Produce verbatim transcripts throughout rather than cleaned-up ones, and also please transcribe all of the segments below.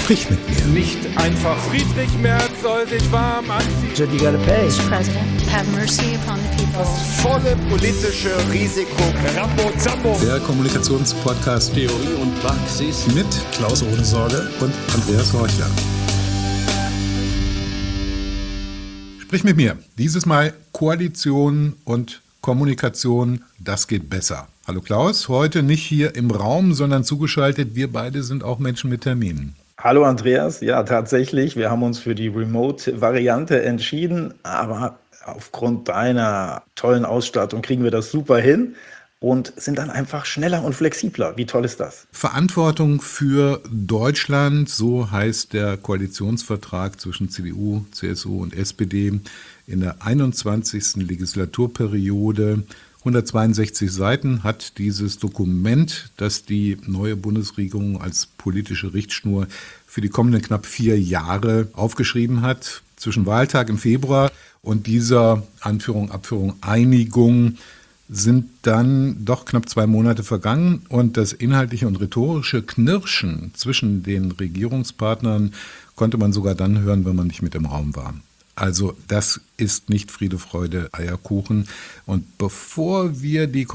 Sprich mit mir. Nicht einfach. Friedrich Merz soll sich warm anziehen. You gotta pay. Mister President, have mercy upon the people. Das volle politische Risiko. Rambo Zambo. Der Kommunikationspodcast Theorie und Praxis mit Klaus Ohnesorge und Andreas Horchler. Sprich mit mir. Dieses Mal Koalition und Kommunikation, das geht besser. Hallo Klaus, heute nicht hier im Raum, sondern zugeschaltet. Wir beide sind auch Menschen mit Terminen. Hallo Andreas, ja tatsächlich, wir haben uns für die Remote-Variante entschieden, aber aufgrund deiner tollen Ausstattung kriegen wir das super hin und sind dann einfach schneller und flexibler. Wie toll ist das? Verantwortung für Deutschland, so heißt der Koalitionsvertrag zwischen C D U, C S U und S P D in der einundzwanzigsten Legislaturperiode. hundertzweiundsechzig Seiten hat dieses Dokument, das die neue Bundesregierung als politische Richtschnur für die kommenden knapp vier Jahre aufgeschrieben hat. Zwischen Wahltag im Februar und dieser Anführung, Abführung, Einigung sind dann doch knapp zwei Monate vergangen und das inhaltliche und rhetorische Knirschen zwischen den Regierungspartnern konnte man sogar dann hören, wenn man nicht mit im Raum war. Also das ist nicht Friede, Freude, Eierkuchen. Und bevor wir die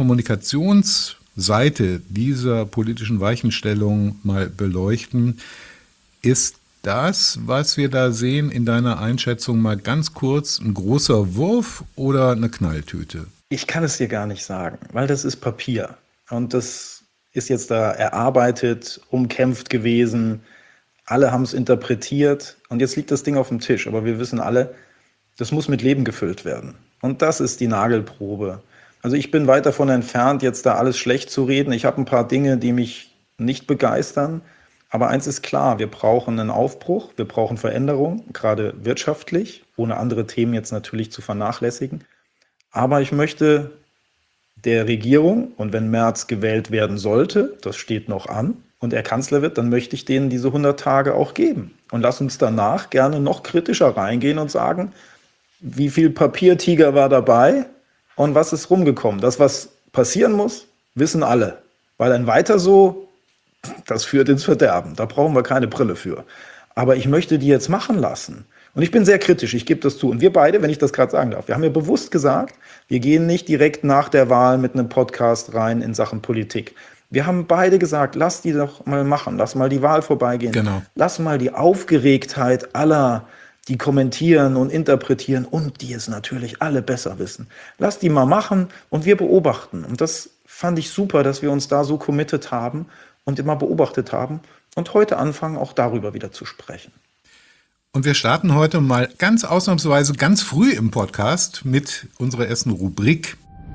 Kommunikationsseite dieser politischen Weichenstellung mal beleuchten, ist das, was wir da sehen, in deiner Einschätzung mal ganz kurz ein großer Wurf oder eine Knalltüte? Ich kann es dir gar nicht sagen, weil das ist Papier. Und das ist jetzt da erarbeitet, umkämpft gewesen. Alle haben es interpretiert und jetzt liegt das Ding auf dem Tisch. Aber wir wissen alle, das muss mit Leben gefüllt werden. Und das ist die Nagelprobe. Also ich bin weit davon entfernt, jetzt da alles schlecht zu reden. Ich habe ein paar Dinge, die mich nicht begeistern. Aber eins ist klar, wir brauchen einen Aufbruch, wir brauchen Veränderung, gerade wirtschaftlich, ohne andere Themen jetzt natürlich zu vernachlässigen. Aber ich möchte der Regierung, und wenn Merz gewählt werden sollte, das steht noch an, und er Kanzler wird, dann möchte ich denen diese hundert Tage auch geben. Und lass uns danach gerne noch kritischer reingehen und sagen, wie viel Papiertiger war dabei und was ist rumgekommen. Das, was passieren muss, wissen alle. Weil ein Weiter so, das führt ins Verderben. Da brauchen wir keine Brille für. Aber ich möchte die jetzt machen lassen. Und ich bin sehr kritisch, ich gebe das zu. Und wir beide, wenn ich das gerade sagen darf, wir haben ja bewusst gesagt, wir gehen nicht direkt nach der Wahl mit einem Podcast rein in Sachen Politik. Wir haben beide gesagt, lass die doch mal machen, lass mal die Wahl vorbeigehen. Genau. Lass mal die Aufgeregtheit aller, die kommentieren und interpretieren und die es natürlich alle besser wissen. Lass die mal machen und wir beobachten. Und das fand ich super, dass wir uns da so committed haben und immer beobachtet haben und heute anfangen, auch darüber wieder zu sprechen. Und wir starten heute mal ganz ausnahmsweise ganz früh im Podcast mit unserer ersten Rubrik.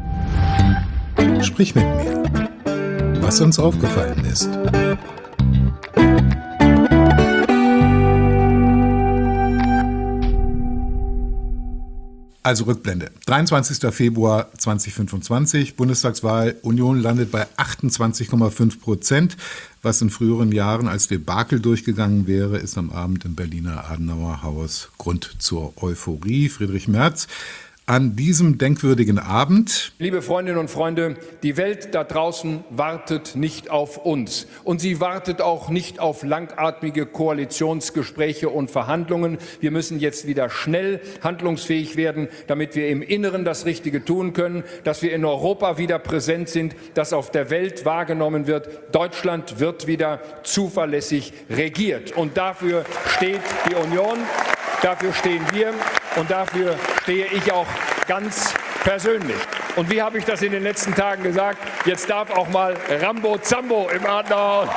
Sprich mit mir. Was uns aufgefallen ist. Also Rückblende. dreiundzwanzigster Februar zweitausendfünfundzwanzig, Bundestagswahl, Union landet bei achtundzwanzig Komma fünf Prozent. Was in früheren Jahren als Debakel durchgegangen wäre, ist am Abend im Berliner Adenauer Haus Grund zur Euphorie. Friedrich Merz. An diesem denkwürdigen Abend. Liebe Freundinnen und Freunde, die Welt da draußen wartet nicht auf uns. Und sie wartet auch nicht auf langatmige Koalitionsgespräche und Verhandlungen. Wir müssen jetzt wieder schnell handlungsfähig werden, damit wir im Inneren das Richtige tun können, dass wir in Europa wieder präsent sind, dass auf der Welt wahrgenommen wird, Deutschland wird wieder zuverlässig regiert. Und dafür steht die Union, dafür stehen wir. Und dafür stehe ich auch ganz persönlich. Und wie habe ich das in den letzten Tagen gesagt? Jetzt darf auch mal Rambo Zambo im Adenauer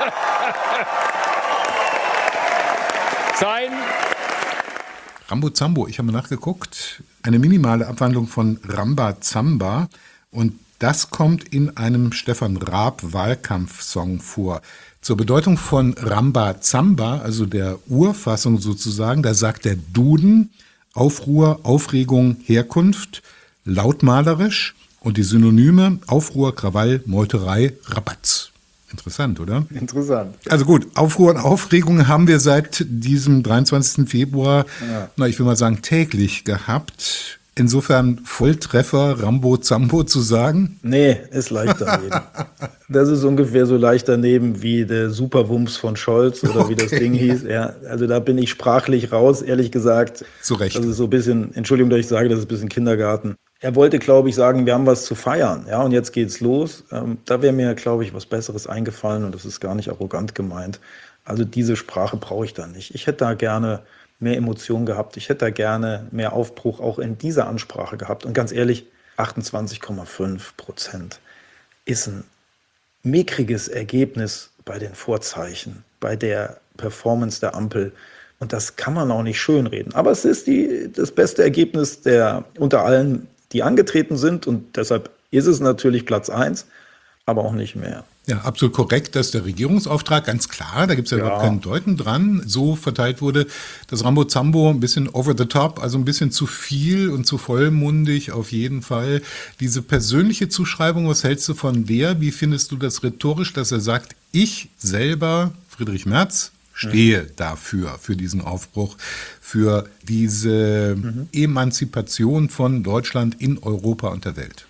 sein. Rambo Zambo, ich habe nachgeguckt, eine minimale Abwandlung von Ramba Zamba. Und das kommt in einem Stefan Raab Wahlkampfsong vor. Zur Bedeutung von Ramba Zamba, also der Urfassung sozusagen, da sagt der Duden: Aufruhr, Aufregung, Herkunft, lautmalerisch und die Synonyme Aufruhr, Krawall, Meuterei, Rabatz. Interessant, oder? Interessant. Also gut, Aufruhr und Aufregung haben wir seit diesem dreiundzwanzigsten Februar, ja. na, ich will mal sagen, täglich gehabt. Insofern Volltreffer, Rambo Zambo zu sagen? Nee, ist leicht daneben. Das ist ungefähr so leicht daneben wie der Superwumms von Scholz oder wie das Okay, Ding hieß. Ja, also da bin ich sprachlich raus, ehrlich gesagt. Zu Recht. Das ist so ein bisschen, Entschuldigung, dass ich sage, das ist ein bisschen Kindergarten. Er wollte, glaube ich, sagen, wir haben was zu feiern. Ja, und jetzt geht's los. Ähm, da wäre mir, glaube ich, was Besseres eingefallen und das ist gar nicht arrogant gemeint. Also diese Sprache brauche ich da nicht. Ich hätte da gerne mehr Emotion gehabt. Ich hätte da gerne mehr Aufbruch auch in dieser Ansprache gehabt. Und ganz ehrlich, achtundzwanzig Komma fünf Prozent ist ein mickriges Ergebnis bei den Vorzeichen, bei der Performance der Ampel. Und das kann man auch nicht schönreden. Aber es ist die, das beste Ergebnis der unter allen, die angetreten sind. Und deshalb ist es natürlich Platz eins, aber auch nicht mehr. Ja, absolut korrekt, dass der Regierungsauftrag, ganz klar, da gibt es ja, ja überhaupt kein Deuten dran, so verteilt wurde, dass Rambo Zambo ein bisschen over the top, also ein bisschen zu viel und zu vollmundig auf jeden Fall. Diese persönliche Zuschreibung, was hältst du von der? Wie findest du das rhetorisch, dass er sagt, ich selber, Friedrich Merz, stehe mhm. dafür, für diesen Aufbruch, für diese mhm. Emanzipation von Deutschland in Europa und der Welt?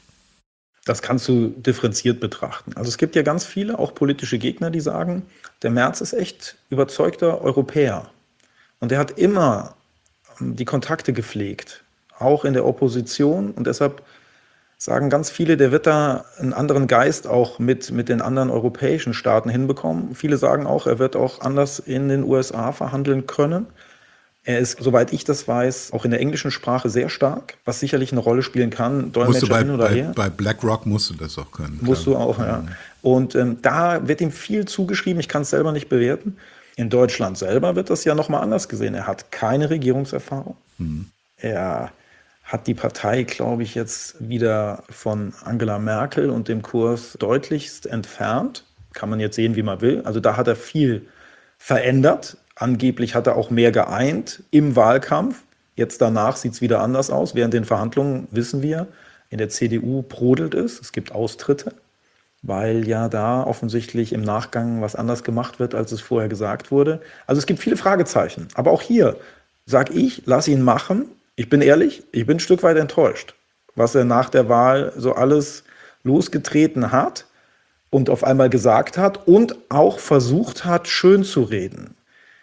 Das kannst du differenziert betrachten. Also es gibt ja ganz viele, auch politische Gegner, die sagen, der Merz ist echt überzeugter Europäer. Und er hat immer die Kontakte gepflegt, auch in der Opposition. Und deshalb sagen ganz viele, der wird da einen anderen Geist auch mit, mit den anderen europäischen Staaten hinbekommen. Viele sagen auch, er wird auch anders in den U S A verhandeln können. Er ist, soweit ich das weiß, auch in der englischen Sprache sehr stark, was sicherlich eine Rolle spielen kann. Dolmetscher bei, hin oder bei, her. Bei BlackRock musst du das auch können. Musst klar. du auch, ja. Und ähm, da wird ihm viel zugeschrieben, ich kann es selber nicht bewerten. In Deutschland selber wird das ja nochmal anders gesehen. Er hat keine Regierungserfahrung. Mhm. Er hat die Partei, glaube ich, jetzt wieder von Angela Merkel und dem Kurs deutlichst entfernt. Kann man jetzt sehen, wie man will. Also da hat er viel verändert. Angeblich hat er auch mehr geeint im Wahlkampf. Jetzt danach sieht es wieder anders aus. Während den Verhandlungen wissen wir, in der C D U brodelt es. Es gibt Austritte, weil ja da offensichtlich im Nachgang was anders gemacht wird, als es vorher gesagt wurde. Also es gibt viele Fragezeichen. Aber auch hier sage ich, lass ihn machen. Ich bin ehrlich, ich bin ein Stück weit enttäuscht, was er nach der Wahl so alles losgetreten hat und auf einmal gesagt hat und auch versucht hat, schön zu reden.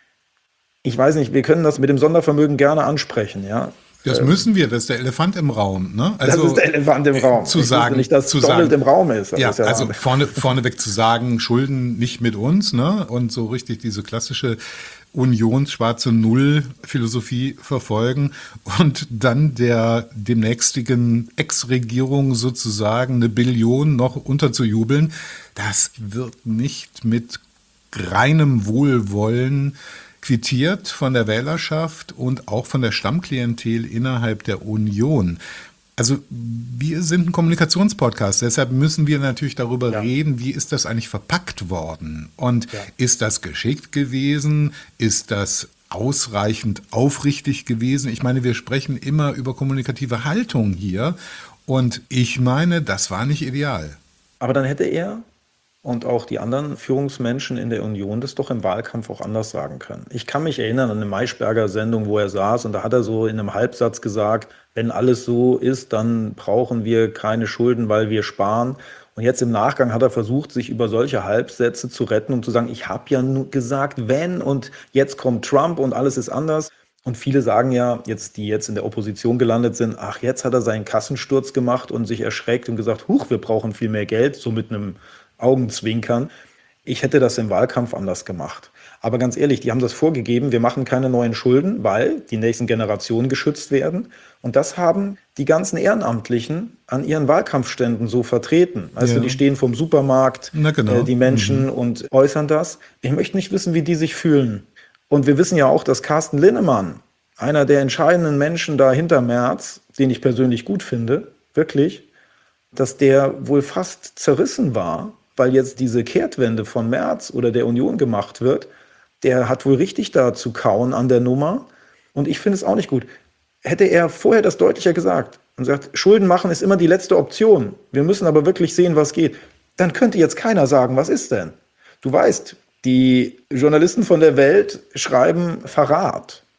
Ich weiß nicht, wir können das mit dem Sondervermögen gerne ansprechen, ja. Das müssen wir, das ist der Elefant im Raum. Ne? Also, das ist der Elefant im Raum. Zu ich sagen, nicht, dass zu Donald sagen, im Raum ist. Ja, ist ja also vorne, vorneweg zu sagen, Schulden nicht mit uns, ne? Und so richtig diese klassische Unions-schwarze Null-Philosophie verfolgen und dann der demnächstigen Ex-Regierung sozusagen eine Billion noch unterzujubeln, das wird nicht mit reinem Wohlwollen quittiert von der Wählerschaft und auch von der Stammklientel innerhalb der Union. Also wir sind ein Kommunikationspodcast, deshalb müssen wir natürlich darüber ja. reden, wie ist das eigentlich verpackt worden? Und ja. ist das geschickt gewesen? Ist das ausreichend aufrichtig gewesen? Ich meine, wir sprechen immer über kommunikative Haltung hier und ich meine, das war nicht ideal. Aber dann hätte er und auch die anderen Führungsmenschen in der Union das doch im Wahlkampf auch anders sagen können. Ich kann mich erinnern an eine Maischberger-Sendung, wo er saß und da hat er so in einem Halbsatz gesagt, wenn alles so ist, dann brauchen wir keine Schulden, weil wir sparen. Und jetzt im Nachgang hat er versucht, sich über solche Halbsätze zu retten und zu sagen, ich habe ja nur gesagt, wenn und jetzt kommt Trump und alles ist anders. Und viele sagen ja, jetzt die jetzt in der Opposition gelandet sind, ach, jetzt hat er seinen Kassensturz gemacht und sich erschreckt und gesagt, huch, wir brauchen viel mehr Geld, so mit einem Augenzwinkern. Ich hätte das im Wahlkampf anders gemacht. Aber ganz ehrlich, die haben das vorgegeben, wir machen keine neuen Schulden, weil die nächsten Generationen geschützt werden. Und das haben die ganzen Ehrenamtlichen an ihren Wahlkampfständen so vertreten. Weißt ja. du, die stehen vom Supermarkt, Na genau. äh, die Menschen mhm. und äußern das. Ich möchte nicht wissen, wie die sich fühlen. Und wir wissen ja auch, dass Carsten Linnemann, einer der entscheidenden Menschen da hinter Merz, den ich persönlich gut finde, wirklich, dass der wohl fast zerrissen war, weil jetzt diese Kehrtwende von Merz oder der Union gemacht wird. Der hat wohl richtig da zu kauen an der Nummer. Und ich finde es auch nicht gut. Hätte er vorher das deutlicher gesagt und sagt, Schulden machen ist immer die letzte Option. Wir müssen aber wirklich sehen, was geht. Dann könnte jetzt keiner sagen, was ist denn? Du weißt, die Journalisten von der Welt schreiben Verrat.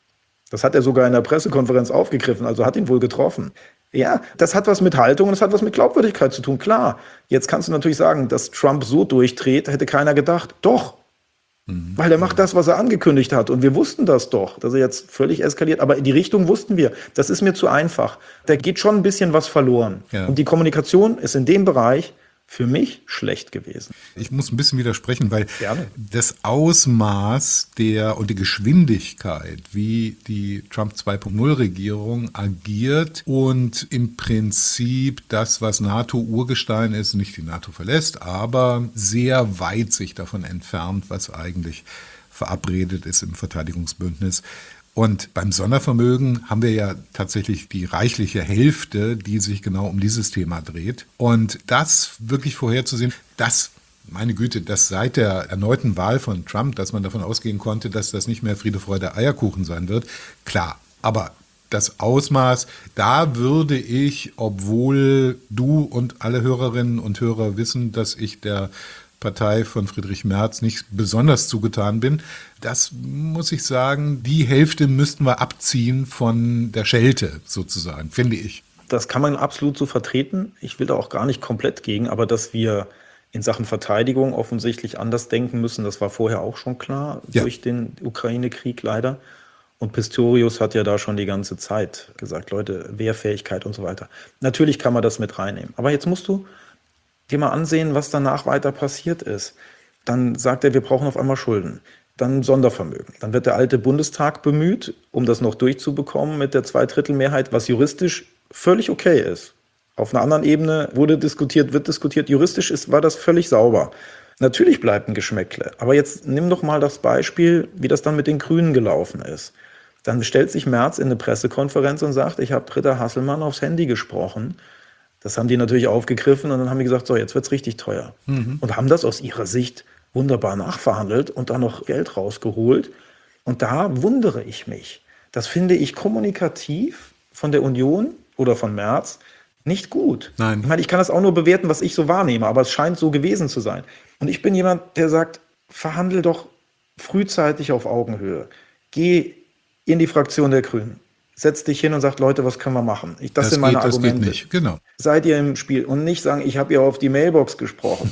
Das hat er sogar in der Pressekonferenz aufgegriffen, also hat ihn wohl getroffen. Ja, das hat was mit Haltung und das hat was mit Glaubwürdigkeit zu tun, klar. Jetzt kannst du natürlich sagen, dass Trump so durchdreht, hätte keiner gedacht. Doch, mhm. weil er macht das, was er angekündigt hat. Und wir wussten das doch, dass er jetzt völlig eskaliert. Aber in die Richtung wussten wir. Das ist mir zu einfach. Da geht schon ein bisschen was verloren. Ja. Und die Kommunikation ist in dem Bereich für mich schlecht gewesen. Ich muss ein bisschen widersprechen, weil Gerne. das Ausmaß der und die Geschwindigkeit, wie die Trump zwei Punkt null Regierung agiert und im Prinzip das, was NATO-Urgestein ist, nicht die NATO verlässt, aber sehr weit sich davon entfernt, was eigentlich verabredet ist im Verteidigungsbündnis. Und beim Sondervermögen haben wir ja tatsächlich die reichliche Hälfte, die sich genau um dieses Thema dreht. Und das wirklich vorherzusehen, das, meine Güte, dass seit der erneuten Wahl von Trump, dass man davon ausgehen konnte, dass das nicht mehr Friede, Freude, Eierkuchen sein wird, klar. Aber das Ausmaß, da würde ich, obwohl du und alle Hörerinnen und Hörer wissen, dass ich der Partei von Friedrich Merz nicht besonders zugetan bin. Das muss ich sagen, die Hälfte müssten wir abziehen von der Schelte sozusagen, finde ich. Das kann man absolut so vertreten. Ich will da auch gar nicht komplett gegen, aber dass wir in Sachen Verteidigung offensichtlich anders denken müssen, das war vorher auch schon klar, ja. durch den Ukraine-Krieg leider. Und Pistorius hat ja da schon die ganze Zeit gesagt, Leute, Wehrfähigkeit und so weiter. Natürlich kann man das mit reinnehmen. Aber jetzt musst du dir mal ansehen, was danach weiter passiert ist. Dann sagt er, wir brauchen auf einmal Schulden. Dann Sondervermögen. Dann wird der alte Bundestag bemüht, um das noch durchzubekommen mit der Zweidrittelmehrheit, was juristisch völlig okay ist. Auf einer anderen Ebene wurde diskutiert, wird diskutiert. Juristisch ist, war das völlig sauber. Natürlich bleibt ein Geschmäckle. Aber jetzt nimm doch mal das Beispiel, wie das dann mit den Grünen gelaufen ist. Dann stellt sich Merz in eine Pressekonferenz und sagt, ich habe Britta Hasselmann aufs Handy gesprochen. Das haben die natürlich aufgegriffen und dann haben die gesagt, so, jetzt wird's richtig teuer. Mhm. Und haben das aus ihrer Sicht wunderbar nachverhandelt und dann noch Geld rausgeholt. Und da wundere ich mich. Das finde ich kommunikativ von der Union oder von Merz nicht gut. Nein. Ich meine, ich kann das auch nur bewerten, was ich so wahrnehme, aber es scheint so gewesen zu sein. Und ich bin jemand, der sagt, verhandel doch frühzeitig auf Augenhöhe. Geh in die Fraktion der Grünen. Setz dich hin und sagt, Leute, was können wir machen? Ich, das, das sind meine geht, Argumente. Das geht nicht, genau. Seid ihr im Spiel und nicht sagen, ich habe ja auf die Mailbox gesprochen.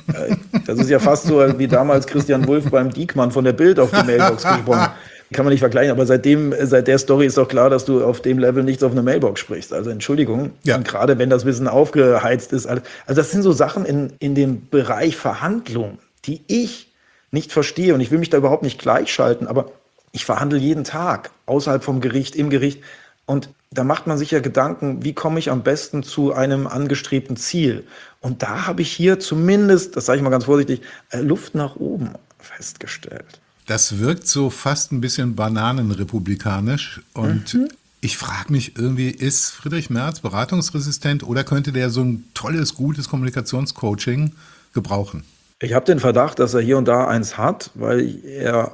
Das ist ja fast so, wie damals Christian Wulff beim Diekmann von der Bild auf die Mailbox gesprochen. Kann man nicht vergleichen, aber seitdem, seit der Story ist doch klar, dass du auf dem Level nichts auf eine Mailbox sprichst. Also Entschuldigung, ja. Und gerade wenn das Wissen aufgeheizt ist. Also das sind so Sachen in, in dem Bereich Verhandlung, die ich nicht verstehe und ich will mich da überhaupt nicht gleichschalten, aber ich verhandle jeden Tag außerhalb vom Gericht, im Gericht und da macht man sich ja Gedanken, wie komme ich am besten zu einem angestrebten Ziel? Und da habe ich hier zumindest, das sage ich mal ganz vorsichtig, Luft nach oben festgestellt. Das wirkt so fast ein bisschen bananenrepublikanisch und mhm. ich frage mich irgendwie, ist Friedrich Merz beratungsresistent oder könnte der so ein tolles, gutes Kommunikationscoaching gebrauchen? Ich habe den Verdacht, dass er hier und da eins hat, weil er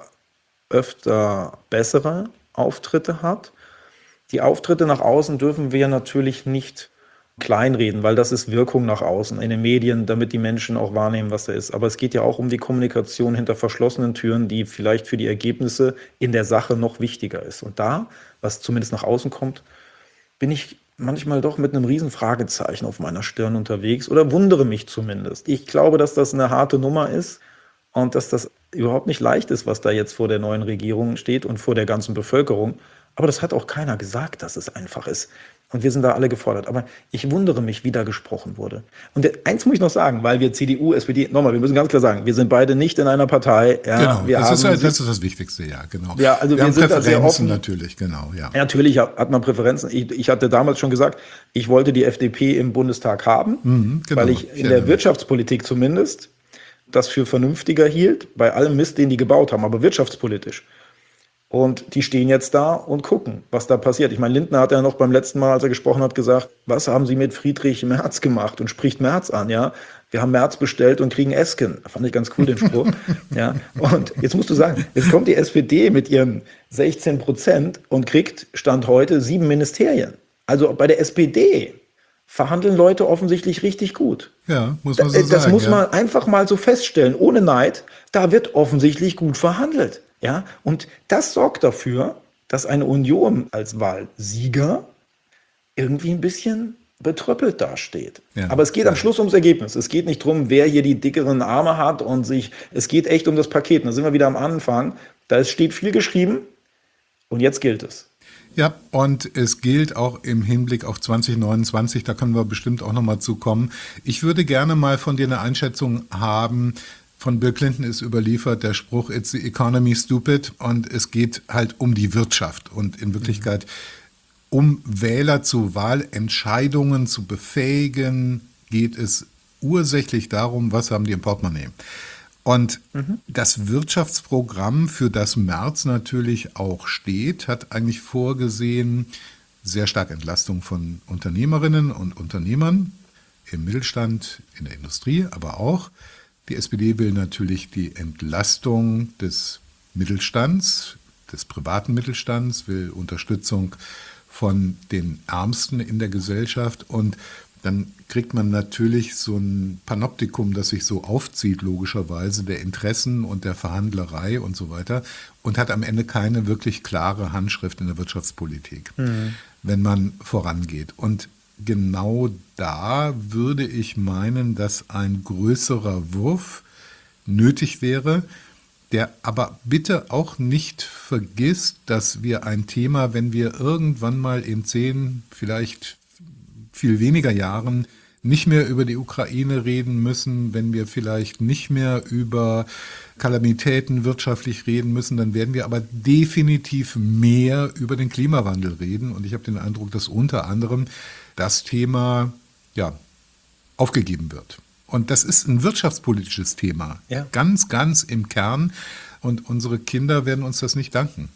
öfter bessere Auftritte hat. Die Auftritte nach außen dürfen wir natürlich nicht kleinreden, weil das ist Wirkung nach außen in den Medien, damit die Menschen auch wahrnehmen, was da ist. Aber es geht ja auch um die Kommunikation hinter verschlossenen Türen, die vielleicht für die Ergebnisse in der Sache noch wichtiger ist. Und da, was zumindest nach außen kommt, bin ich manchmal doch mit einem riesen Fragezeichen auf meiner Stirn unterwegs oder wundere mich zumindest. Ich glaube, dass das eine harte Nummer ist und dass das überhaupt nicht leicht ist, was da jetzt vor der neuen Regierung steht und vor der ganzen Bevölkerung. Aber das hat auch keiner gesagt, dass es einfach ist. Und wir sind da alle gefordert. Aber ich wundere mich, wie da gesprochen wurde. Und eins muss ich noch sagen, weil wir C D U, S P D, nochmal, wir müssen ganz klar sagen, wir sind beide nicht in einer Partei. Ja, genau, wir das, haben, ist halt, das ist das Wichtigste, ja, genau. Ja, also wir, wir haben sind da sehr Präferenzen offen. natürlich, genau, ja. Natürlich hat man Präferenzen. Ich, ich hatte damals schon gesagt, ich wollte die F D P im Bundestag haben, mhm, genau, weil ich in der ja, Wirtschaftspolitik zumindest das für vernünftiger hielt, bei allem Mist, den die gebaut haben, aber wirtschaftspolitisch. Und die stehen jetzt da und gucken, was da passiert. Ich meine, Lindner hat ja noch beim letzten Mal, als er gesprochen hat, gesagt, was haben Sie mit Friedrich Merz gemacht? Und spricht Merz an, ja. Wir haben Merz bestellt und kriegen Esken. Fand ich ganz cool, den Spruch. Ja. Und jetzt musst du sagen, jetzt kommt die S P D mit ihren sechzehn Prozent und kriegt Stand heute sieben Ministerien. Also bei der S P D verhandeln Leute offensichtlich richtig gut. Ja, muss man so das sagen. Das muss ja. man einfach mal so feststellen, ohne Neid. Da wird offensichtlich gut verhandelt. Ja, und das sorgt dafür, dass eine Union als Wahlsieger irgendwie ein bisschen betröppelt dasteht. Ja. Aber es geht am Schluss ums Ergebnis. Es geht nicht darum, wer hier die dickeren Arme hat und sich, es geht echt um das Paket. Da sind wir wieder am Anfang. Da steht viel geschrieben und jetzt gilt es. Ja, und es gilt auch im Hinblick auf zwanzig neunundzwanzig, da können wir bestimmt auch nochmal zu kommen. Ich würde gerne mal von dir eine Einschätzung haben. Von Bill Clinton ist überliefert der Spruch, it's the economy stupid, und es geht halt um die Wirtschaft und in Wirklichkeit um Wähler zu Wahlentscheidungen zu befähigen, geht es ursächlich darum, was haben die im Portemonnaie. Und mhm. das Wirtschaftsprogramm, für das Merz natürlich auch steht, hat eigentlich vorgesehen, sehr stark Entlastung von Unternehmerinnen und Unternehmern im Mittelstand, in der Industrie, aber auch. Die S P D will natürlich die Entlastung des Mittelstands, des privaten Mittelstands, will Unterstützung von den Ärmsten in der Gesellschaft, und dann kriegt man natürlich so ein Panoptikum, das sich so aufzieht, logischerweise, der Interessen und der Verhandlerei und so weiter, und hat am Ende keine wirklich klare Handschrift in der Wirtschaftspolitik, mhm. wenn man vorangeht. Und genau da würde ich meinen, dass ein größerer Wurf nötig wäre, der aber bitte auch nicht vergisst, dass wir ein Thema, wenn wir irgendwann mal in zehn, vielleicht viel weniger Jahren nicht mehr über die Ukraine reden müssen, wenn wir vielleicht nicht mehr über Kalamitäten wirtschaftlich reden müssen, dann werden wir aber definitiv mehr über den Klimawandel reden. Und ich habe den Eindruck, dass unter anderem das Thema ja, aufgegeben wird. Und das ist ein wirtschaftspolitisches Thema, ja. ganz, ganz im Kern. Und unsere Kinder werden uns das nicht danken.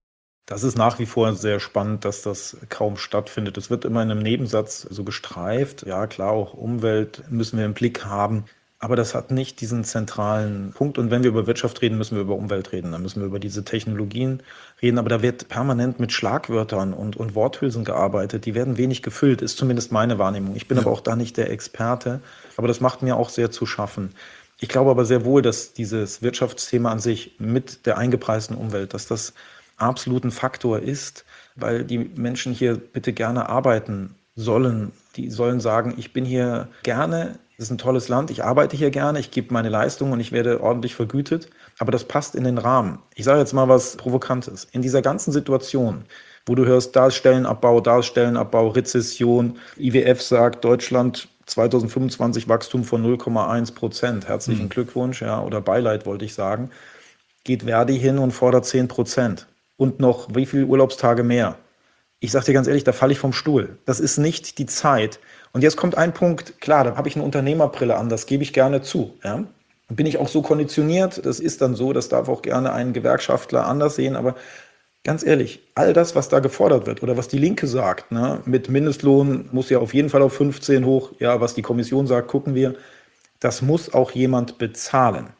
Das ist nach wie vor sehr spannend, dass das kaum stattfindet. Es wird immer in einem Nebensatz so gestreift. Ja, klar, auch Umwelt müssen wir im Blick haben. Aber das hat nicht diesen zentralen Punkt. Und wenn wir über Wirtschaft reden, müssen wir über Umwelt reden. Dann müssen wir über diese Technologien reden. Aber da wird permanent mit Schlagwörtern und, und Worthülsen gearbeitet. Die werden wenig gefüllt, ist zumindest meine Wahrnehmung. Ich bin ja. aber auch da nicht der Experte. Aber das macht mir auch sehr zu schaffen. Ich glaube aber sehr wohl, dass dieses Wirtschaftsthema an sich mit der eingepreisten Umwelt, dass das absolut ein Faktor ist, weil die Menschen hier bitte gerne arbeiten sollen. Die sollen sagen, ich bin hier gerne, es ist ein tolles Land, ich arbeite hier gerne, ich gebe meine Leistung und ich werde ordentlich vergütet, aber das passt in den Rahmen. Ich sage jetzt mal was Provokantes. In dieser ganzen Situation, wo du hörst, da ist Stellenabbau, da ist Stellenabbau, Rezession, I W F sagt, Deutschland zwanzig fünfundzwanzig Wachstum von null Komma eins Prozent, herzlichen mhm. Glückwunsch, ja, oder Beileid wollte ich sagen, geht Verdi hin und fordert zehn Prozent und noch wie viele Urlaubstage mehr. Ich sage dir ganz ehrlich, da falle ich vom Stuhl. Das ist nicht die Zeit. Und jetzt kommt ein Punkt, klar, da habe ich eine Unternehmerbrille an, das gebe ich gerne zu. Ja? Bin ich auch so konditioniert, das ist dann so, das darf auch gerne ein Gewerkschaftler anders sehen, aber ganz ehrlich, all das, was da gefordert wird oder was die Linke sagt, ne, mit Mindestlohn muss ja auf jeden Fall auf fünfzehn hoch, ja, was die Kommission sagt, gucken wir, das muss auch jemand bezahlen.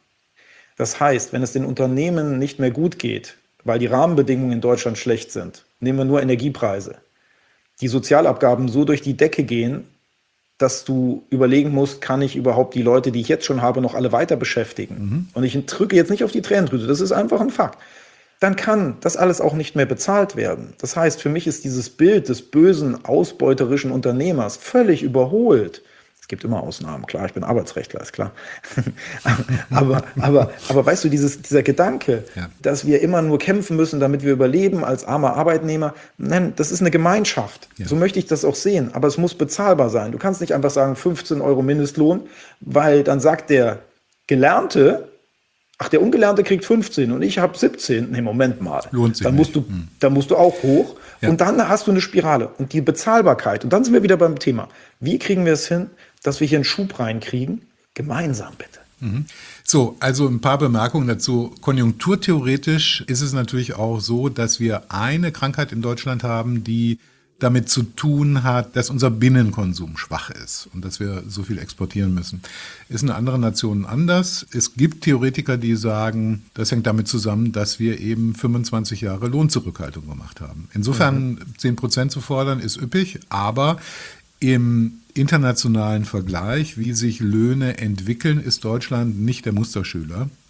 Das heißt, wenn es den Unternehmen nicht mehr gut geht, weil die Rahmenbedingungen in Deutschland schlecht sind, nehmen wir nur Energiepreise, die Sozialabgaben so durch die Decke gehen, dass du überlegen musst, kann ich überhaupt die Leute, die ich jetzt schon habe, noch alle weiter beschäftigen? Mhm. Und ich drücke jetzt nicht auf die Tränendrüse, das ist einfach ein Fakt. Dann kann das alles auch nicht mehr bezahlt werden. Das heißt, für mich ist dieses Bild des bösen, ausbeuterischen Unternehmers völlig überholt. Es gibt immer Ausnahmen, klar, ich bin Arbeitsrechtler, ist klar. aber, aber, aber weißt du, dieses, dieser Gedanke, ja. dass wir immer nur kämpfen müssen, damit wir überleben als armer Arbeitnehmer, nein, das ist eine Gemeinschaft. Ja. So möchte ich das auch sehen, aber es muss bezahlbar sein. Du kannst nicht einfach sagen fünfzehn Euro Mindestlohn, weil dann sagt der Gelernte, ach, der Ungelernte kriegt fünfzehn und ich habe siebzehn. Nee, Moment mal. Lohnt sich dann musst nicht. du, hm. dann musst du auch hoch. Ja. Und dann hast du eine Spirale. Und die Bezahlbarkeit. Und dann sind wir wieder beim Thema. Wie kriegen wir es hin, dass wir hier einen Schub reinkriegen? Gemeinsam bitte. Mhm. So, also ein paar Bemerkungen dazu. Konjunkturtheoretisch ist es natürlich auch so, dass wir eine Krankheit in Deutschland haben, die damit zu tun hat, dass unser Binnenkonsum schwach ist und dass wir so viel exportieren müssen. Ist in anderen Nationen anders. Es gibt Theoretiker, die sagen, das hängt damit zusammen, dass wir eben fünfundzwanzig Jahre Lohnzurückhaltung gemacht haben. Insofern mhm. zehn Prozent zu fordern, ist üppig, aber im internationalen Vergleich, wie sich Löhne entwickeln, ist Deutschland nicht der Musterschüler.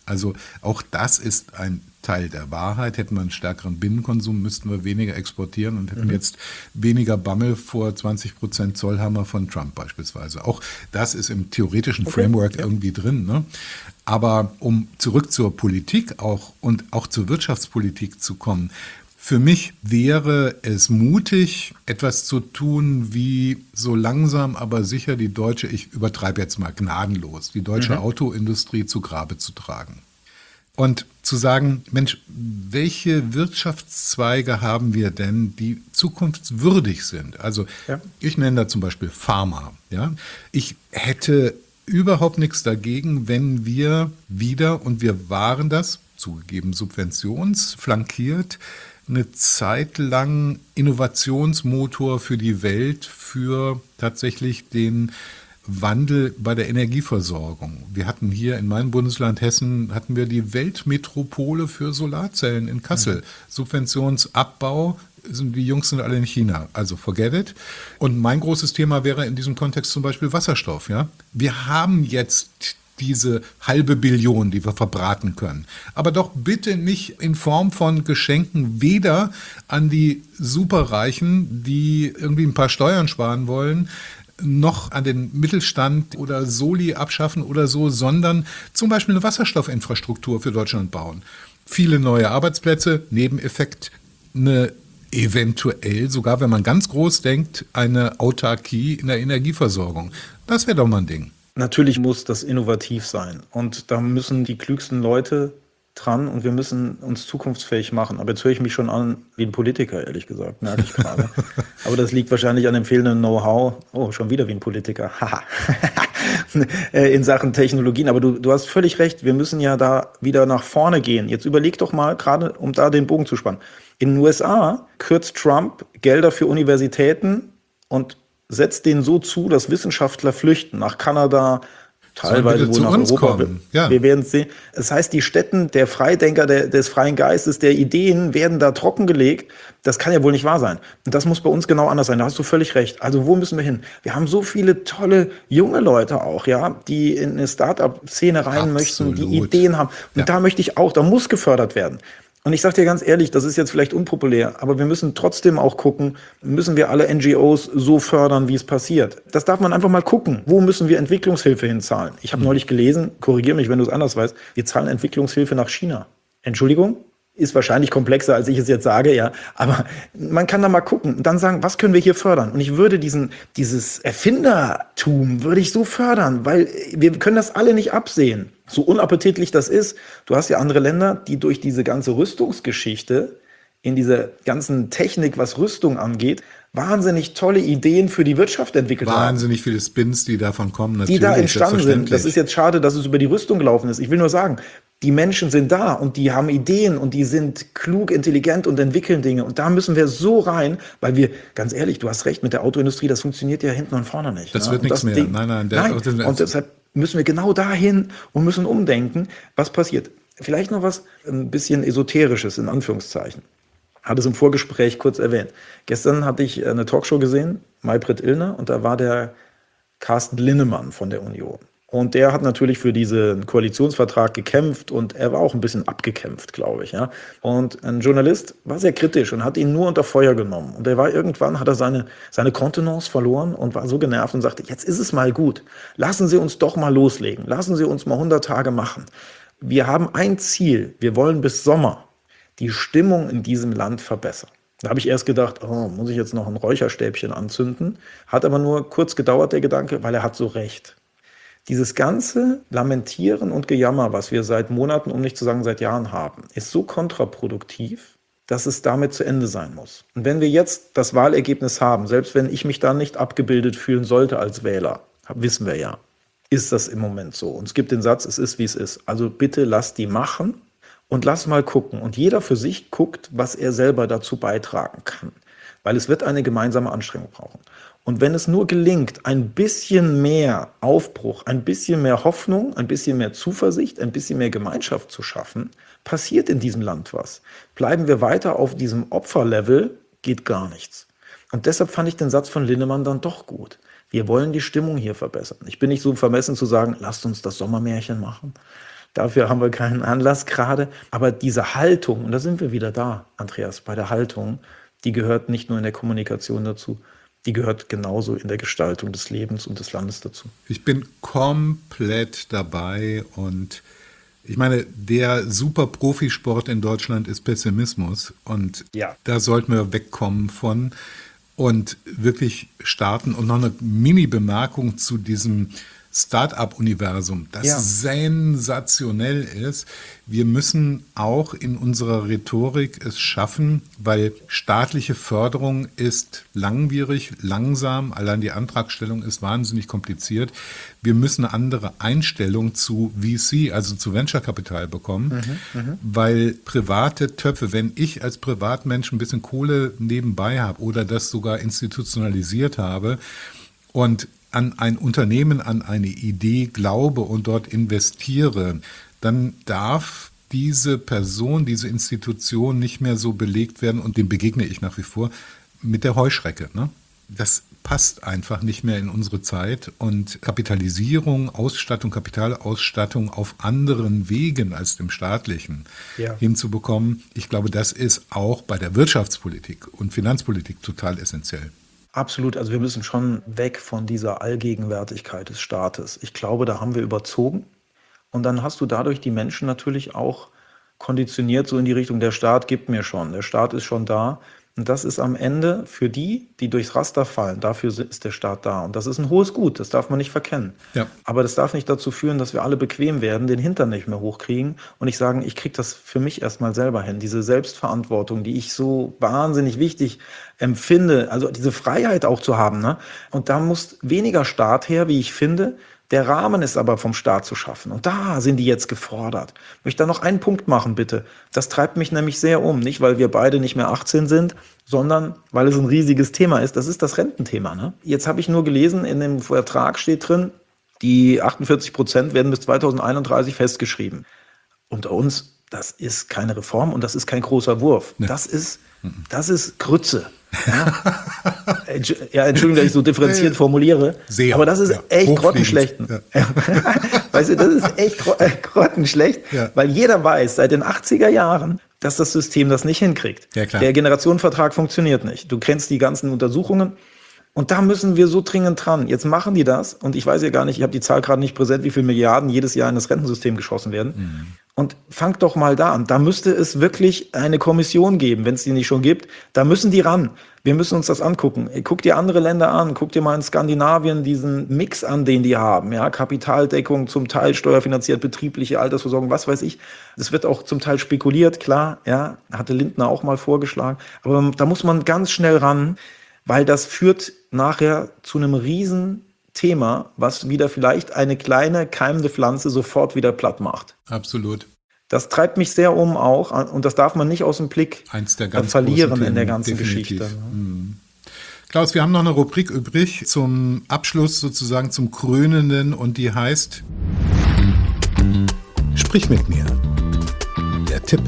Also auch das ist ein Teil der Wahrheit. Hätten wir einen stärkeren Binnenkonsum, müssten wir weniger exportieren und hätten mhm. jetzt weniger Bammel vor zwanzig Prozent Zollhammer von Trump beispielsweise. Auch das ist im theoretischen okay. Framework ja. irgendwie drin. Ne? Aber um zurück zur Politik auch und auch zur Wirtschaftspolitik zu kommen, für mich wäre es mutig, etwas zu tun, wie so langsam aber sicher die deutsche, ich übertreibe jetzt mal gnadenlos, die deutsche mhm. Autoindustrie zu Grabe zu tragen. Und zu sagen, Mensch, welche Wirtschaftszweige haben wir denn, die zukunftswürdig sind? Also ja. ich nenne da zum Beispiel Pharma. Ja? Ich hätte überhaupt nichts dagegen, wenn wir wieder, und wir waren das, zugegeben subventionsflankiert, eine Zeit lang Innovationsmotor für die Welt, für tatsächlich den Wandel bei der Energieversorgung. Wir hatten hier in meinem Bundesland Hessen, hatten wir die Weltmetropole für Solarzellen in Kassel. Mhm. Subventionsabbau, die Jungs sind alle in China, also forget it. Und mein großes Thema wäre in diesem Kontext zum Beispiel Wasserstoff. Ja? Wir haben jetzt diese halbe Billion, die wir verbraten können. Aber doch bitte nicht in Form von Geschenken, weder an die Superreichen, die irgendwie ein paar Steuern sparen wollen, noch an den Mittelstand oder Soli abschaffen oder so, sondern zum Beispiel eine Wasserstoffinfrastruktur für Deutschland bauen. Viele neue Arbeitsplätze, Nebeneffekt, eine eventuell, sogar wenn man ganz groß denkt, eine Autarkie in der Energieversorgung. Das wäre doch mal ein Ding. Natürlich muss das innovativ sein und da müssen die klügsten Leute dran und wir müssen uns zukunftsfähig machen. Aber jetzt höre ich mich schon an wie ein Politiker, ehrlich gesagt, merke ich gerade. Aber das liegt wahrscheinlich an dem fehlenden Know-how. Oh, schon wieder wie ein Politiker. Haha. In Sachen Technologien. Aber du, du hast völlig recht, wir müssen ja da wieder nach vorne gehen. Jetzt überleg doch mal, gerade um da den Bogen zu spannen. In den U S A kürzt Trump Gelder für Universitäten und setzt denen so zu, dass Wissenschaftler flüchten nach Kanada, teilweise wohl nach Europa. Kommen. Ja. Wir werden es sehen. Das heißt, die Stätten der Freidenker, der, des freien Geistes, der Ideen werden da trockengelegt. Das kann ja wohl nicht wahr sein. Und das muss bei uns genau anders sein. Da hast du völlig recht. Also wo müssen wir hin? Wir haben so viele tolle junge Leute auch, ja, die in eine Start-up-Szene rein Absolut. möchten, die Ideen haben. Und ja. da möchte ich auch, da muss gefördert werden. Und ich sage dir ganz ehrlich, das ist jetzt vielleicht unpopulär, aber wir müssen trotzdem auch gucken, müssen wir alle N G Os so fördern, wie es passiert. Das darf man einfach mal gucken. Wo müssen wir Entwicklungshilfe hinzahlen? Ich habe mhm. neulich gelesen, korrigiere mich, wenn du es anders weißt, wir zahlen Entwicklungshilfe nach China. Entschuldigung? Ist wahrscheinlich komplexer, als ich es jetzt sage, ja. Aber man kann da mal gucken und dann sagen, was können wir hier fördern? Und ich würde diesen, dieses Erfindertum würde ich so fördern, weil wir können das alle nicht absehen. So unappetitlich das ist. Du hast ja andere Länder, die durch diese ganze Rüstungsgeschichte, in dieser ganzen Technik, was Rüstung angeht, wahnsinnig tolle Ideen für die Wirtschaft entwickelt haben. Wahnsinnig viele Spins, die davon kommen. Die da entstanden sind. Das ist jetzt schade, dass es über die Rüstung gelaufen ist. Ich will nur sagen, die Menschen sind da und die haben Ideen und die sind klug, intelligent und entwickeln Dinge. Und da müssen wir so rein, weil wir, ganz ehrlich, du hast recht, mit der Autoindustrie, das funktioniert ja hinten und vorne nicht. Das ne? wird nichts mehr. Ding, nein, nein. Der, nein. Und deshalb müssen wir genau dahin und müssen umdenken, was passiert. Vielleicht noch was ein bisschen Esoterisches, in Anführungszeichen. Hatte es im Vorgespräch kurz erwähnt. Gestern hatte ich eine Talkshow gesehen, Maybrit Illner, und da war der Carsten Linnemann von der Union. Und der hat natürlich für diesen Koalitionsvertrag gekämpft und er war auch ein bisschen abgekämpft, glaube ich. Ja. Und ein Journalist war sehr kritisch und hat ihn nur unter Feuer genommen. Und er war irgendwann, hat er seine, seine Kontenance verloren und war so genervt und sagte, jetzt ist es mal gut. Lassen Sie uns doch mal loslegen. Lassen Sie uns mal hundert Tage machen. Wir haben ein Ziel. Wir wollen bis Sommer die Stimmung in diesem Land verbessern. Da habe ich erst gedacht, oh, muss ich jetzt noch ein Räucherstäbchen anzünden? Hat aber nur kurz gedauert, der Gedanke, weil er hat so recht. Dieses ganze Lamentieren und Gejammer, was wir seit Monaten, um nicht zu sagen seit Jahren haben, ist so kontraproduktiv, dass es damit zu Ende sein muss. Und wenn wir jetzt das Wahlergebnis haben, selbst wenn ich mich da nicht abgebildet fühlen sollte als Wähler, wissen wir ja, ist das im Moment so. Und es gibt den Satz, es ist, wie es ist. Also bitte lass die machen und lass mal gucken. Und jeder für sich guckt, was er selber dazu beitragen kann. Weil es wird eine gemeinsame Anstrengung brauchen. Und wenn es nur gelingt, ein bisschen mehr Aufbruch, ein bisschen mehr Hoffnung, ein bisschen mehr Zuversicht, ein bisschen mehr Gemeinschaft zu schaffen, passiert in diesem Land was. Bleiben wir weiter auf diesem Opferlevel, geht gar nichts. Und deshalb fand ich den Satz von Linnemann dann doch gut. Wir wollen die Stimmung hier verbessern. Ich bin nicht so vermessen zu sagen, lasst uns das Sommermärchen machen. Dafür haben wir keinen Anlass gerade. Aber diese Haltung, und da sind wir wieder da, Andreas, bei der Haltung, die gehört nicht nur in der Kommunikation dazu, die gehört genauso in der Gestaltung des Lebens und des Landes dazu. Ich bin komplett dabei und ich meine, der super Profisport in Deutschland ist Pessimismus und Ja. da sollten wir wegkommen von und wirklich starten. Und noch eine Mini-Bemerkung zu diesem Start-up-Universum, das Ja. sensationell ist. Wir müssen auch in unserer Rhetorik es schaffen, weil staatliche Förderung ist langwierig, langsam, allein die Antragstellung ist wahnsinnig kompliziert. Wir müssen eine andere Einstellung zu V C, also zu Venture-Kapital bekommen, mhm, weil private Töpfe, wenn ich als Privatmensch ein bisschen Kohle nebenbei habe oder das sogar institutionalisiert habe und an ein Unternehmen, an eine Idee glaube und dort investiere, dann darf diese Person, diese Institution nicht mehr so belegt werden, und dem begegne ich nach wie vor, mit der Heuschrecke. Ne? Das passt einfach nicht mehr in unsere Zeit, und Kapitalisierung, Ausstattung, Kapitalausstattung auf anderen Wegen als dem staatlichen Ja. hinzubekommen, ich glaube, das ist auch bei der Wirtschaftspolitik und Finanzpolitik total essentiell. Absolut, also wir müssen schon weg von dieser Allgegenwärtigkeit des Staates. Ich glaube, da haben wir überzogen. Und dann hast du dadurch die Menschen natürlich auch konditioniert, so in die Richtung, der Staat gibt mir schon, der Staat ist schon da. Und das ist am Ende für die, die durchs Raster fallen, dafür ist der Staat da. Und das ist ein hohes Gut, das darf man nicht verkennen. Ja. Aber das darf nicht dazu führen, dass wir alle bequem werden, den Hintern nicht mehr hochkriegen und ich sagen, ich kriege das für mich erstmal selber hin. Diese Selbstverantwortung, die ich so wahnsinnig wichtig empfinde, also diese Freiheit auch zu haben. Ne? Und da muss weniger Staat her, wie ich finde. Der Rahmen ist aber vom Staat zu schaffen. Und da sind die jetzt gefordert. Ich möchte da noch einen Punkt machen, bitte. Das treibt mich nämlich sehr um. Nicht, weil wir beide nicht mehr achtzehn sind, sondern weil es ein riesiges Thema ist. Das ist das Rententhema. Ne? Jetzt habe ich nur gelesen, in dem Vertrag steht drin, die achtundvierzig Prozent werden bis zweitausendeinunddreißig festgeschrieben. Unter uns, das ist keine Reform und das ist kein großer Wurf. Nee. Das ist, das ist Grütze. Ja, ja, Entschuldigung, dass ich so differenziert formuliere, Sehr, aber das ist ja, echt hochfliegend, grottenschlecht. ja. Weißt du, das ist echt gro- äh, grottenschlecht, Ja. weil jeder weiß seit den achtziger Jahren, dass das System das nicht hinkriegt. Ja, klar. Der Generationenvertrag funktioniert nicht. Du kennst die ganzen Untersuchungen. Und da müssen wir so dringend dran. Jetzt machen die das. Und ich weiß ja gar nicht, ich habe die Zahl gerade nicht präsent, wie viele Milliarden jedes Jahr in das Rentensystem geschossen werden. Mhm. Und fangt doch mal da an. Da müsste es wirklich eine Kommission geben, wenn es die nicht schon gibt. Da müssen die ran. Wir müssen uns das angucken. Guck dir andere Länder an. Guck dir mal in Skandinavien diesen Mix an, den die haben. Ja, Kapitaldeckung, zum Teil steuerfinanziert, betriebliche Altersversorgung, was weiß ich. Es wird auch zum Teil spekuliert, klar. Ja, hatte Lindner auch mal vorgeschlagen. Aber da muss man ganz schnell ran, weil das führt nachher zu einem riesen Thema, was wieder vielleicht eine kleine keimende Pflanze sofort wieder platt macht. Absolut. Das treibt mich sehr um auch, und das darf man nicht aus dem Blick Eins der ganz verlieren großen in der Themen, ganzen definitiv. Geschichte. Mhm. Klaus, wir haben noch eine Rubrik übrig zum Abschluss, sozusagen zum Krönenden, und die heißt Sprich mit mir. Der Tipp.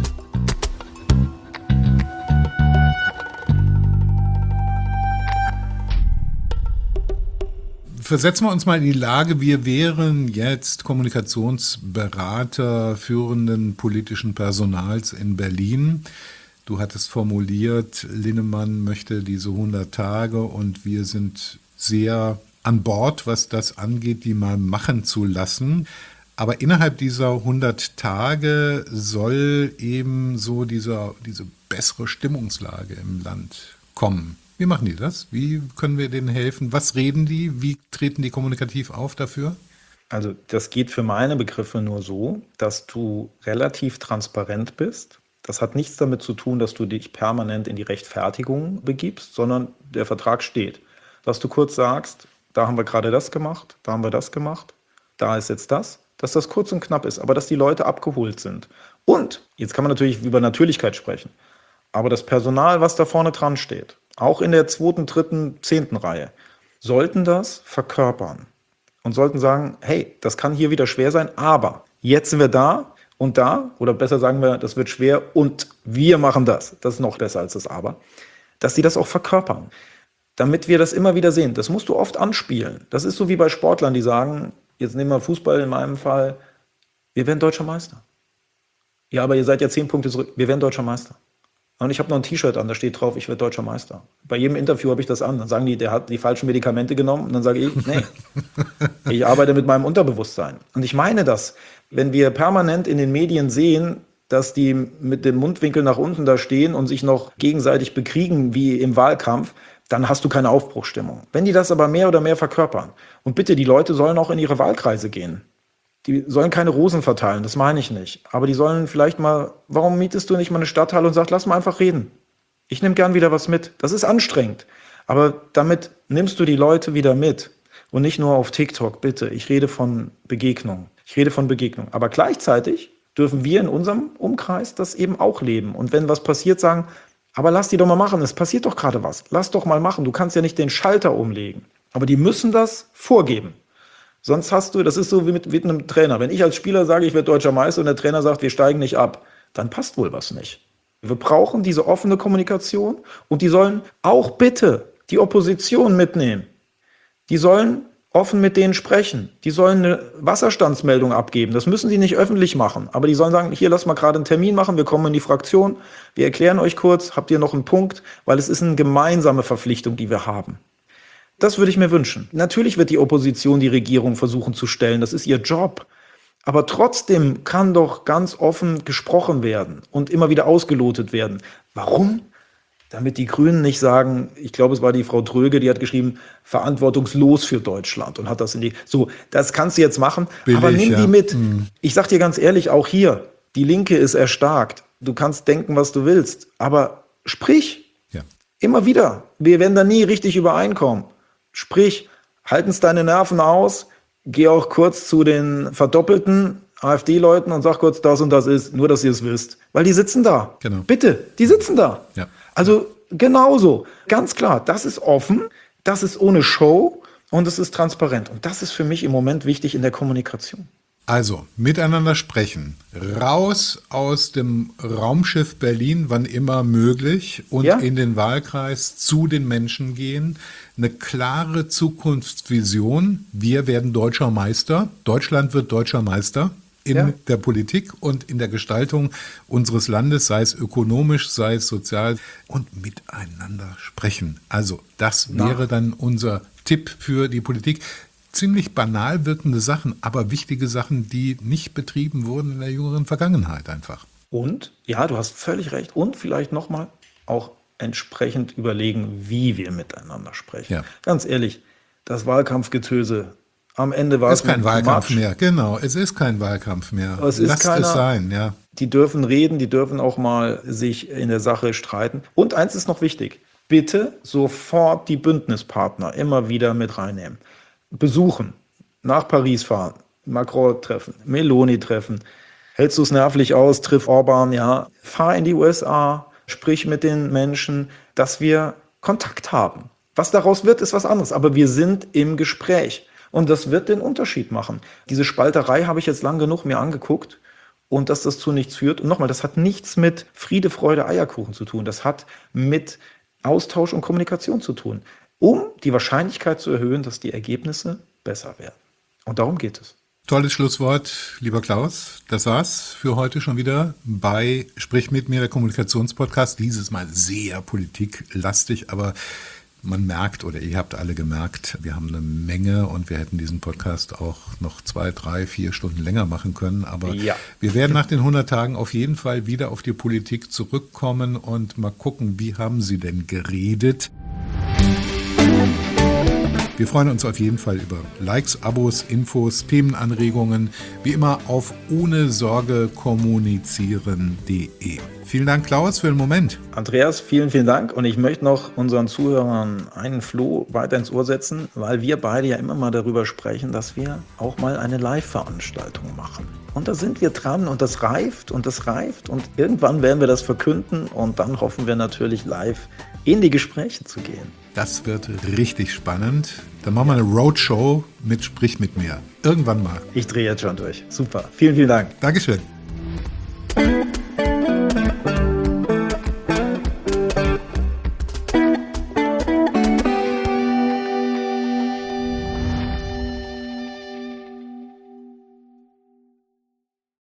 Versetzen wir uns mal in die Lage, wir wären jetzt Kommunikationsberater führenden politischen Personals in Berlin. Du hattest formuliert, Linnemann möchte diese hundert Tage und wir sind sehr an Bord, was das angeht, die mal machen zu lassen. Aber innerhalb dieser hundert Tage soll eben so dieser, diese bessere Stimmungslage im Land kommen. Wie machen die das? Wie können wir denen helfen? Was reden die? Wie treten die kommunikativ auf dafür? Also das geht für meine Begriffe nur so, dass du relativ transparent bist. Das hat nichts damit zu tun, dass du dich permanent in die Rechtfertigung begibst, sondern der Vertrag steht. Dass du kurz sagst, da haben wir gerade das gemacht, da haben wir das gemacht, da ist jetzt das. Dass das kurz und knapp ist, aber dass die Leute abgeholt sind. Und, jetzt kann man natürlich über Natürlichkeit sprechen, aber das Personal, was da vorne dran steht, auch in der zweiten, dritten, zehnten Reihe, sollten das verkörpern und sollten sagen, hey, das kann hier wieder schwer sein, aber jetzt sind wir da und da, oder besser sagen wir, das wird schwer und wir machen das. Das ist noch besser als das Aber. Dass sie das auch verkörpern, damit wir das immer wieder sehen. Das musst du oft anspielen. Das ist so wie bei Sportlern, die sagen, jetzt nehmen wir Fußball in meinem Fall, Wir werden deutscher Meister. Ja, aber ihr seid ja zehn Punkte zurück. Wir werden deutscher Meister. Und ich habe noch ein T-Shirt an, da steht drauf, ich werde deutscher Meister. Bei jedem Interview habe ich das an. Dann sagen die, der hat die falschen Medikamente genommen. Und dann sage ich, nee, ich arbeite mit meinem Unterbewusstsein. Und ich meine das, wenn wir permanent in den Medien sehen, dass die mit dem Mundwinkel nach unten da stehen und sich noch gegenseitig bekriegen wie im Wahlkampf, dann hast du keine Aufbruchsstimmung. Wenn die das aber mehr oder mehr verkörpern, und bitte, die Leute sollen auch in ihre Wahlkreise gehen. Die sollen keine Rosen verteilen, das meine ich nicht. Aber die sollen vielleicht mal, warum mietest du nicht mal eine Stadthalle und sagst, lass mal einfach reden. Ich nehme gern wieder was mit. Das ist anstrengend. Aber damit nimmst du die Leute wieder mit. Und nicht nur auf TikTok, bitte. Ich rede von Begegnung. Ich rede von Begegnung. Aber gleichzeitig dürfen wir in unserem Umkreis das eben auch leben. Und wenn was passiert, sagen, aber lass die doch mal machen, es passiert doch gerade was. Lass doch mal machen, du kannst ja nicht den Schalter umlegen. Aber die müssen das vorgeben. Sonst hast du, das ist so wie mit, mit einem Trainer. Wenn ich als Spieler sage, ich werde deutscher Meister und der Trainer sagt, wir steigen nicht ab, dann passt wohl was nicht. Wir brauchen diese offene Kommunikation und die sollen auch bitte die Opposition mitnehmen. Die sollen offen mit denen sprechen. Die sollen eine Wasserstandsmeldung abgeben. Das müssen sie nicht öffentlich machen. Aber die sollen sagen, hier, lass mal gerade einen Termin machen. Wir kommen in die Fraktion. Wir erklären euch kurz. Habt ihr noch einen Punkt? Weil es ist eine gemeinsame Verpflichtung, die wir haben. Das würde ich mir wünschen. Natürlich wird die Opposition die Regierung versuchen zu stellen. Das ist ihr Job. Aber trotzdem kann doch ganz offen gesprochen werden und immer wieder ausgelotet werden. Warum? Damit die Grünen nicht sagen, ich glaube, es war die Frau Dröge, die hat geschrieben, verantwortungslos für Deutschland und hat das in die, so, das kannst du jetzt machen, Billig, aber nimm ja. die mit. Mhm. Ich sag dir ganz ehrlich, auch hier, die Linke ist erstarkt. Du kannst denken, was du willst, aber sprich. Ja. Immer wieder. Wir werden da nie richtig übereinkommen. Sprich, halten's deine Nerven aus, geh auch kurz zu den verdoppelten AfD-Leuten und sag kurz, das und das ist, nur dass ihr es wisst. Weil die sitzen da. Genau. Bitte, die sitzen da. Ja. Also genauso, ganz klar, das ist offen, das ist ohne Show und es ist transparent. Und das ist für mich im Moment wichtig in der Kommunikation. Also, miteinander sprechen, raus aus dem Raumschiff Berlin, wann immer möglich, und ja. in den Wahlkreis zu den Menschen gehen. Eine klare Zukunftsvision. Wir werden deutscher Meister. Deutschland wird deutscher Meister. In ja. der Politik und in der Gestaltung unseres Landes, sei es ökonomisch, sei es sozial, und miteinander sprechen. Also das Na. wäre dann unser Tipp für die Politik. Ziemlich banal wirkende Sachen, aber wichtige Sachen, die nicht betrieben wurden in der jüngeren Vergangenheit einfach. Und, ja, du hast völlig recht, und vielleicht nochmal auch entsprechend überlegen, wie wir miteinander sprechen. Ja. Ganz ehrlich, das Wahlkampfgetöse, am Ende war es kein Wahlkampf mehr, genau. Es ist kein Wahlkampf mehr. Es ist Lasst keiner, es sein, ja. Die dürfen reden, die dürfen auch mal sich in der Sache streiten. Und eins ist noch wichtig: Bitte sofort die Bündnispartner immer wieder mit reinnehmen. Besuchen, nach Paris fahren, Macron treffen, Meloni treffen. Hältst du es nervlich aus, triff Orban, ja. Fahr in die U S A, sprich mit den Menschen, dass wir Kontakt haben. Was daraus wird, ist was anderes. Aber wir sind im Gespräch. Und das wird den Unterschied machen. Diese Spalterei habe ich jetzt lang genug mir angeguckt, und dass das zu nichts führt. Und nochmal, das hat nichts mit Friede, Freude, Eierkuchen zu tun. Das hat mit Austausch und Kommunikation zu tun, um die Wahrscheinlichkeit zu erhöhen, dass die Ergebnisse besser werden. Und darum geht es. Tolles Schlusswort, lieber Klaus. Das war's für heute schon wieder bei Sprich mit mir, der Kommunikationspodcast. Dieses Mal sehr politiklastig, aber man merkt, oder ihr habt alle gemerkt, wir haben eine Menge, und wir hätten diesen Podcast auch noch zwei, drei, vier Stunden länger machen können. Aber ja. wir werden nach den hundert Tagen auf jeden Fall wieder auf die Politik zurückkommen und mal gucken, wie haben sie denn geredet. Wir freuen uns auf jeden Fall über Likes, Abos, Infos, Themenanregungen, wie immer auf ohne Sorge kommunizieren punkt de. Vielen Dank, Klaus, für den Moment. Andreas, vielen, vielen Dank. Und ich möchte noch unseren Zuhörern einen Floh weiter ins Ohr setzen, weil wir beide ja immer mal darüber sprechen, dass wir auch mal eine Live-Veranstaltung machen. Und da sind wir dran, und das reift und das reift, und irgendwann werden wir das verkünden, und dann hoffen wir natürlich live in die Gespräche zu gehen. Das wird richtig spannend. Dann machen wir eine Roadshow mit Sprich mit mir. Irgendwann mal. Ich drehe jetzt schon durch. Super. Vielen, vielen Dank. Dankeschön.